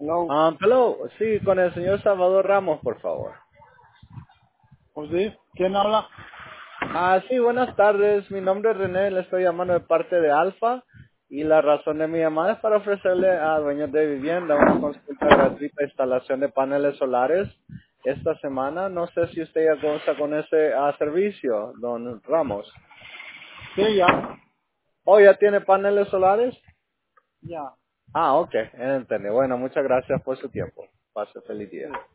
Hello. Hello, sí, con el señor Salvador Ramos, por favor. Pues sí, ¿quién habla? Sí, buenas tardes. Mi nombre es René, le estoy llamando de parte de Alfa y la razón de mi llamada es para ofrecerle a dueños de vivienda una consulta gratuita de instalación de paneles solares esta semana. No sé si usted ya goza con ese servicio, don Ramos. Sí, ya. ¿Oh, ya tiene paneles solares? Ya. Ok, entendí. Bueno, muchas gracias por su tiempo. Pase feliz día. Sí.